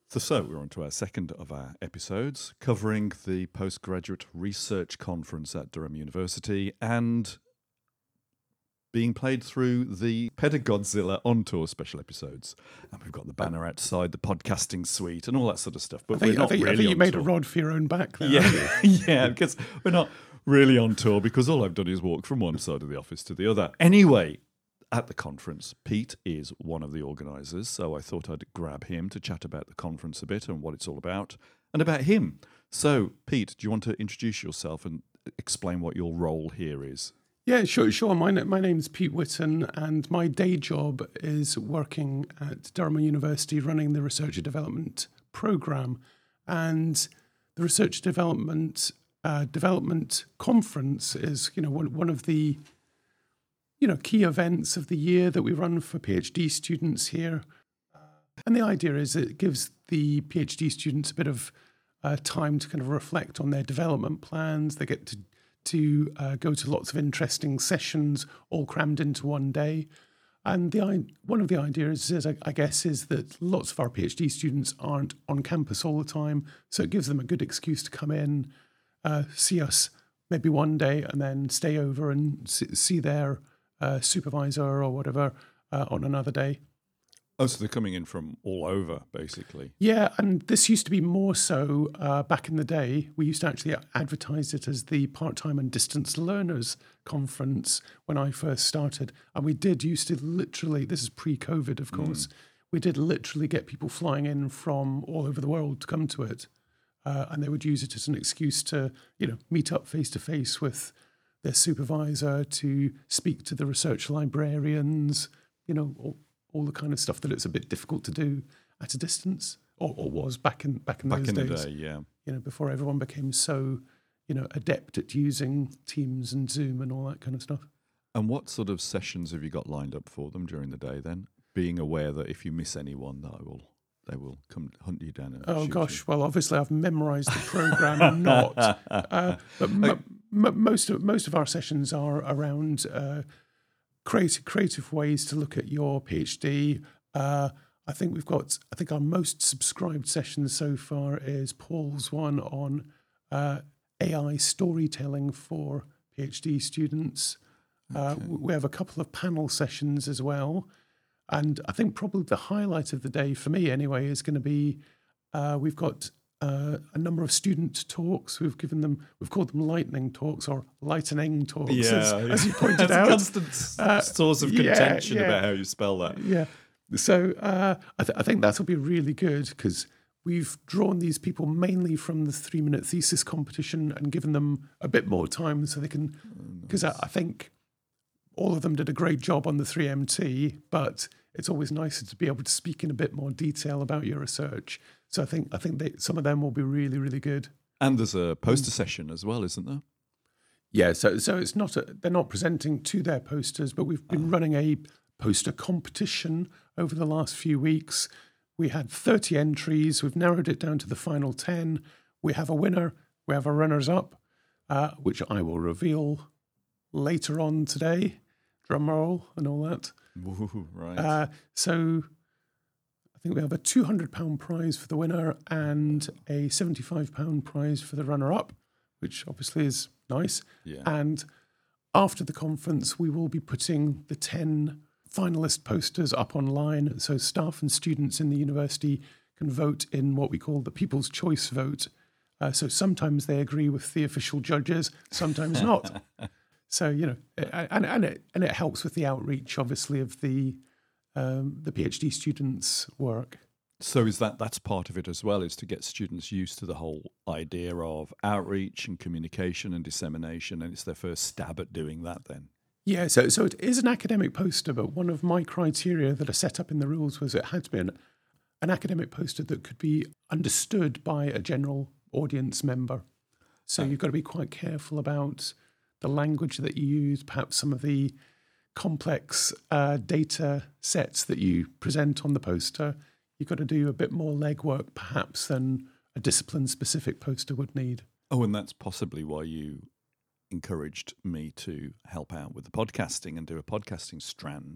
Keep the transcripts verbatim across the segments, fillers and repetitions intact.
So, so we're on to our second of our episodes, covering the Postgraduate Research Conference at Durham University and being played through the Pedagodzilla On Tour special episodes. And we've got the banner outside, the podcasting suite and all that sort of stuff. But I think, we're not I think, really I think you on made tour. a rod for your own back there. Yeah, yeah, because we're not really on tour because all I've done is walk from one side of the office to the other. Anyway, at the conference, Pete is one of the organisers, so I thought I'd grab him to chat about the conference a bit and what it's all about, and about him. So, Pete, do you want to introduce yourself and explain what your role here is? Yeah, sure, sure. My, my name's Pete Whitten, and my day job is working at Durham University running the Research and Development Programme. And the Research and Development uh, Development Conference is, you know, one, one of the you know, key events of the year that we run for PhD students here. And the idea is it gives the PhD students a bit of uh, time to kind of reflect on their development plans. They get to to uh, go to lots of interesting sessions, all crammed into one day. And the one of the ideas, is, I, I guess, is that lots of our PhD students aren't on campus all the time, so it gives them a good excuse to come in, uh, see us maybe one day, and then stay over and see, see their Uh, supervisor or whatever uh, on another day. Oh, so they're coming in from all over, basically. Yeah, and this used to be more so uh, back in the day. We used to actually advertise it as the Part-Time and Distance Learners Conference when I first started. And we did used to literally, this is pre-COVID, of course, mm. we did literally get people flying in from all over the world to come to it. Uh, and they would use it as an excuse to, you know, meet up face-to-face with their supervisor, to speak to the research librarians, you know, all, all the kind of stuff that it's a bit difficult to do at a distance, or, or was back in back in back those in days. the day, yeah. You know, before everyone became so, you know, adept at using Teams and Zoom and all that kind of stuff. And what sort of sessions have you got lined up for them during the day then? Being aware that if you miss anyone, that I will they will come hunt you down and oh shoot gosh, you. well, obviously I've memorised the programme, not. Uh, but m- m- most of most of our sessions are around uh, creative creative ways to look at your PhD. Uh, I think we've got. I think our most subscribed session so far is Paul's one on uh, A I storytelling for PhD students. Uh, Okay. We have a couple of panel sessions as well. And I think probably the highlight of the day, for me anyway, is going to be uh, we've got uh, a number of student talks. We've given them, we've called them lightning talks or lightening talks, Yeah, as, yeah. as you pointed That's out. a constant Uh, source of yeah, contention yeah. about how you spell that. Yeah. So uh, I, th- I think that'll be really good because we've drawn these people mainly from the three-minute thesis competition and given them a bit more time so they can, because I, I think all of them did a great job on the three M T, but it's always nicer to be able to speak in a bit more detail about your research. So I think I think they, some of them will be really, really good. And there's a poster session as well, isn't there? Yeah, so so it's not a, they're not presenting to their posters, but we've been running a poster competition over the last few weeks. We had thirty entries. We've narrowed it down to the final ten. We have a winner. We have a runners-up, uh, which I will reveal later on today. Drum roll and all that. Ooh, right. Uh, so I think we have a two hundred pounds prize for the winner and a seventy-five pounds prize for the runner-up, which obviously is nice. Yeah. And after the conference, we will be putting the ten finalist posters up online, so staff and students in the university can vote in what we call the People's Choice vote. Uh, so sometimes they agree with the official judges, sometimes not. So, you know, and and it and it helps with the outreach, obviously, of the um, the PhD students' work. So is that that's part of it as well, is to get students used to the whole idea of outreach and communication and dissemination, and it's their first stab at doing that then? Yeah, so so it is an academic poster, but one of my criteria that are set up in the rules was it had to be an, an academic poster that could be understood by a general audience member. So Oh. you've got to be quite careful about the language that you use, perhaps some of the complex uh, data sets that you present on the poster. You've got to do a bit more legwork, perhaps, than a discipline-specific poster would need. Oh, and that's possibly why you encouraged me to help out with the podcasting and do a podcasting strand,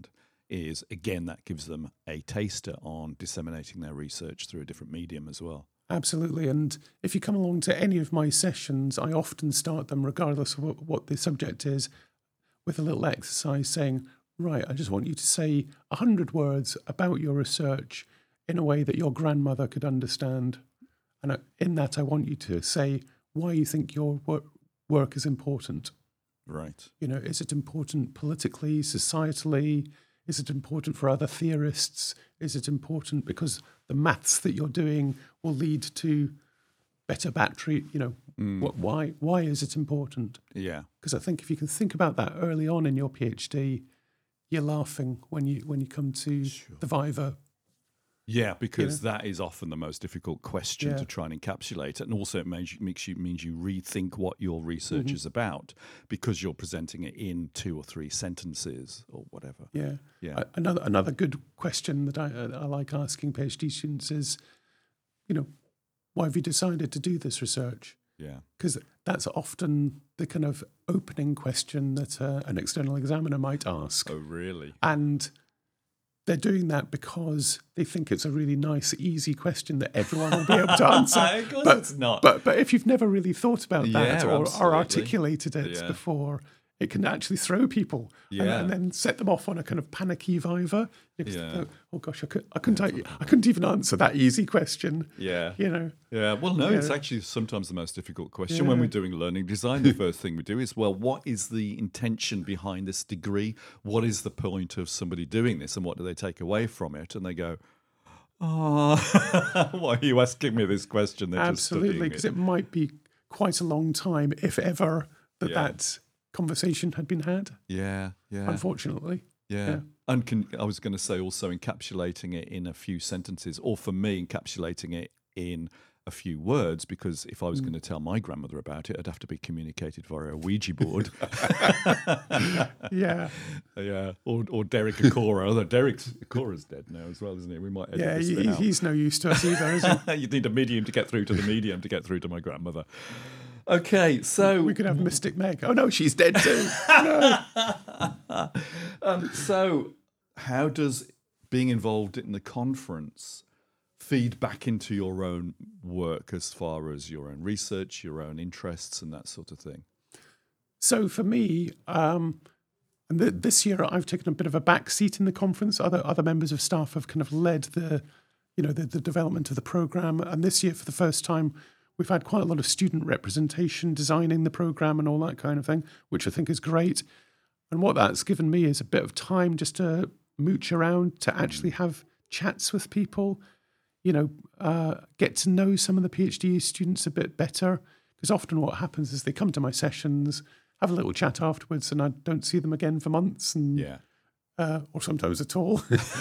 is, again, that gives them a taster on disseminating their research through a different medium as well. Absolutely. And if you come along to any of my sessions, I often start them, regardless of what, what the subject is, with a little exercise saying, right, I just want you to say a hundred words about your research in a way that your grandmother could understand. And in that, I want you to say why you think your work, work is important. Right. You know, is it important politically, societally? Is it important for other theorists? Is it important because the maths that you're doing will lead to better battery? You know, Mm. what, why why is it important? Yeah. Because I think if you can think about that early on in your PhD, you're laughing when you when you come to Sure. the Viva. Yeah, because that is often the most difficult question Yeah. to try and encapsulate, and also it makes you, makes you means you rethink what your research Mhm. is about because you're presenting it in two or three sentences or whatever. Yeah. Yeah. A- Another another good question that I I like asking PhD students is, you know, why have you decided to do this research? Yeah. Because that's often the kind of opening question that uh, an external examiner might ask. Oh, really? And they're doing that because they think it's a really nice, easy question that everyone will be able to answer. Of course but, it's not. But but if you've never really thought about that Yeah, or, or absolutely. articulated it Yeah. before, it can actually throw people and, Yeah. and then set them off on a kind of panicky Viva. Because Yeah. they go, oh gosh, I, could, I couldn't I, I couldn't even answer that easy question. Yeah. You know. Yeah, well, no, it's Yeah. actually sometimes the most difficult question when Yeah. we're doing learning design. The first thing we do is, well, what is the intention behind this degree? What is the point of somebody doing this, and what do they take away from it? And they go, oh, why are you asking me this question? They're Absolutely, because it might be quite a long time, if ever, that Yeah. that conversation had been had. Yeah, yeah, Unfortunately, yeah. yeah. And can, I was going to say also encapsulating it in a few sentences, or for me, encapsulating it in a few words, because if I was Mm. going to tell my grandmother about it, it'd have to be communicated via a Ouija board. yeah, Yeah, or or Derek Akora. Although Derek Akora's dead now as well, isn't he? We might edit yeah. this He, bit out. he's no use to us either, is he? You'd need a medium to get through to the medium to get through to my grandmother. Okay, so We could have Mystic Meg. Oh no, she's dead too. um, so how does being involved in the conference feed back into your own work as far as your own research, your own interests, and that sort of thing? So for me, um, and th- this year I've taken a bit of a back seat in the conference. Other other members of staff have kind of led the, you know, the, the development of the program. And this year, for the first time, we've had quite a lot of student representation, designing the program and all that kind of thing, which I think is great. And what that's given me is a bit of time just to mooch around, to actually have chats with people, you know, uh, get to know some of the PhD students a bit better. Because often what happens is they come to my sessions, have a little chat afterwards, and I don't see them again for months, and Yeah. uh, or sometimes at all.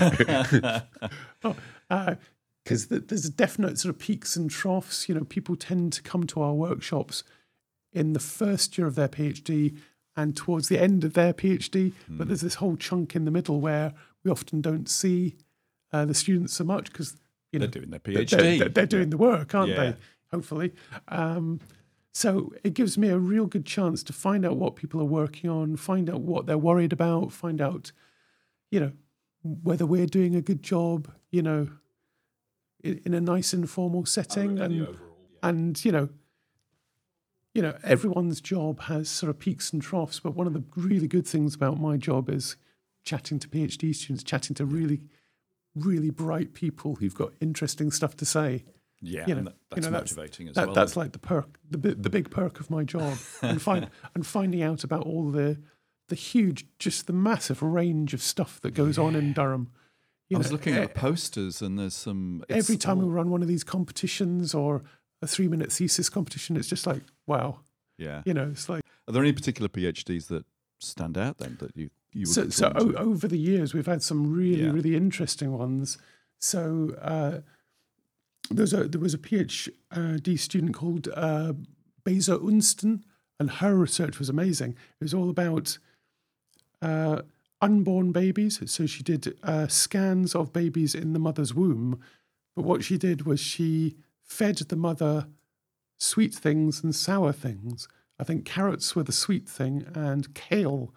Because th- there's a definite sort of peaks and troughs. You know, people tend to come to our workshops in the first year of their PhD and towards the end of their PhD, Hmm. but there's this whole chunk in the middle where we often don't see uh, the students so much because you know They're doing their they're- PhD. They're, they're doing the work, aren't Yeah. they? Hopefully. Um, so it gives me a real good chance to find out what people are working on, find out what they're worried about, find out, you know, whether we're doing a good job, you know, in, in a nice informal setting. And, and, you know, you know, everyone's job has sort of peaks and troughs, but one of the really good things about my job is chatting to PhD students, chatting to really, really bright people who've got interesting stuff to say. Yeah, You know, and that, you that's know, that's- motivating as That, well. that's like the perk, the bi- the big perk of my job, and find and finding out about all the the huge, just the massive range of stuff that goes on in Durham. You I was know, looking e- at the posters, and there's some. it's every time we all- run one of these competitions or a three minute thesis competition, it's just like wow, yeah. you know, it's like Are there any particular PhDs that stand out then that you you would so. So drawn o- to? over the years, we've had some really Yeah. really interesting ones. So. Uh, There's a, there was a PhD student called uh, Beza Unston, and her research was amazing. It was all about uh, unborn babies. So she did uh, scans of babies in the mother's womb. But what she did was she fed the mother sweet things and sour things. I think carrots were the sweet thing and kale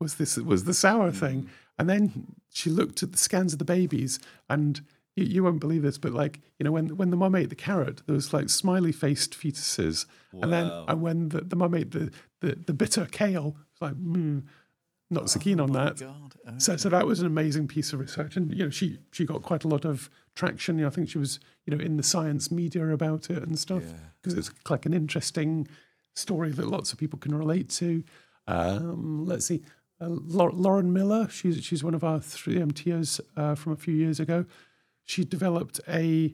was this was the sour thing. And then she looked at the scans of the babies, and you, you won't believe this, but like, you know, when when the mum ate the carrot, there was like smiley faced fetuses, Wow. and then and when the, the mum ate the, the the bitter kale, it's like, mm, not so keen on that. God. Okay. So, so that was an amazing piece of research, and you know, she she got quite a lot of traction. You know, I think she was, you know, in the science media about it and stuff, because it's like an interesting story that lots of people can relate to. Um, let's see, uh, Lau- Lauren Miller, she's she's one of our three M Ters uh, from a few years ago. She developed a,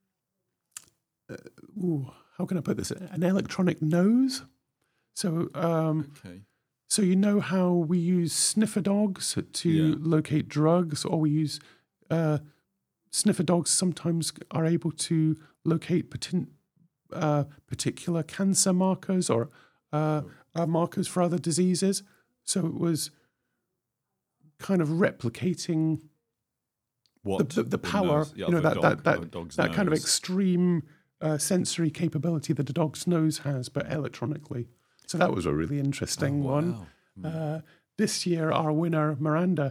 uh, ooh, how can I put this? An electronic nose. So. Um, Okay. So you know how we use sniffer dogs to Yeah. locate drugs, or we use uh, sniffer dogs sometimes are able to locate patin- uh, particular cancer markers or uh, uh, markers for other diseases. So it was kind of replicating What the, the, the power, nose- yeah, you know, the that dog- that the that, dog's that kind of nose. extreme uh, sensory capability that a dog's nose has, but electronically. So that was a really interesting Oh, one. wow. Uh, this year, our winner, Miranda,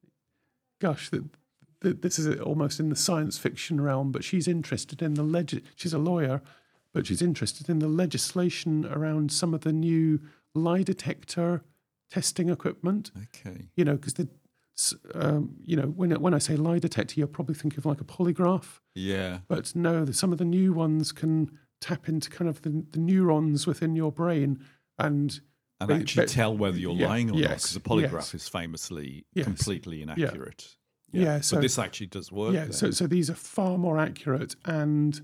gosh, that th- this is almost in the science fiction realm, but she's interested in the leg. She's a lawyer, but she's interested in the legislation around some of the new lie detector testing equipment. Okay. You know, because the s- um, you know, when when I say lie detector, you're probably thinking of like a polygraph, Yeah. but no, the, some of the new ones can tap into kind of the, the neurons within your brain and And But- actually but- tell whether you're yeah, lying or not, yes, because a polygraph yes. is famously Yes. completely inaccurate. Yeah, so- but this actually does work. yeah, then. so so these are far more accurate, and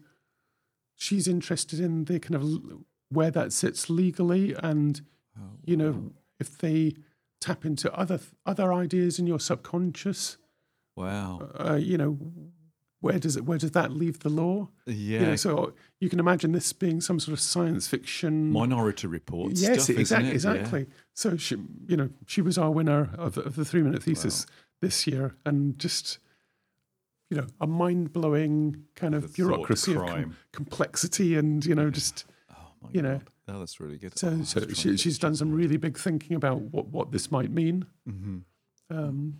she's interested in the kind of l- where that sits legally, and Oh, you know, if they tap into other other ideas in your subconscious, wow. uh, you know, where does it where does that leave the law? Yeah. You know, so you can imagine this being some sort of science fiction. Minority Report Yes, stuff, exactly, isn't it? exactly. So she, you know, she was our winner of, of the three minute thesis this year, and just, you know, a mind blowing kind The of thought bureaucracy of com- crime. complexity, and you know, just Yeah. Oh, my you know. God. Oh, that's really good. so Oh, so I was she, trying to she's done some really big thinking about what what this might mean. Mm-hmm. Um,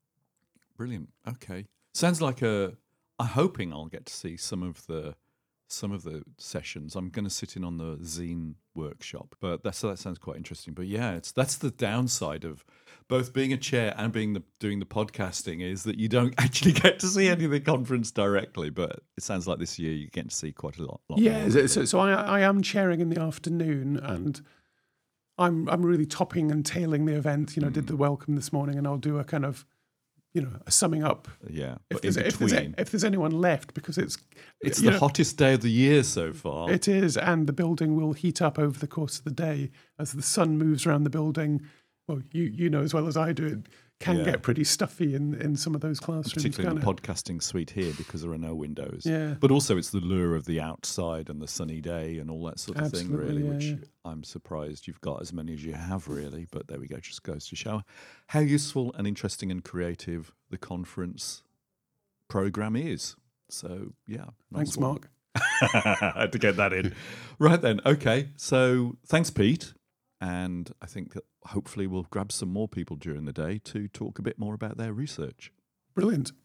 Brilliant. Okay. Sounds like a. I'm hoping I'll get to see some of the some of the sessions. I'm going to sit in on the zine workshop, but that's that sounds quite interesting. But yeah, it's that's the downside of both being a chair and being the doing the podcasting is that you don't actually get to see any of the conference directly. But it sounds like this year you get to see quite a lot. lot yeah, more. so, so so I I am chairing in the afternoon, and I'm I'm really topping and tailing the event. You know, Mm. did the welcome this morning, and I'll do a kind of, you know, a summing up. yeah. If But in there's, if, there's, between, if there's anyone left, because it's it's you the know, hottest day of the year so far. It is, and the building will heat up over the course of the day as the sun moves around the building. Well, you you know as well as I do, it can Yeah. get pretty stuffy in, in some of those classrooms. Particularly in can't the it? podcasting suite here because there are no windows. Yeah. But also it's the lure of the outside and the sunny day and all that sort of thing, Absolutely, really, yeah, which yeah. I'm surprised you've got as many as you have, really. But there we go, just goes to show how useful and interesting and creative the conference program is. So, yeah. nice Thanks, one. Mark. I had to get that in. Right then, okay. So thanks, Pete. And I think that hopefully we'll grab some more people during the day to talk a bit more about their research. Brilliant.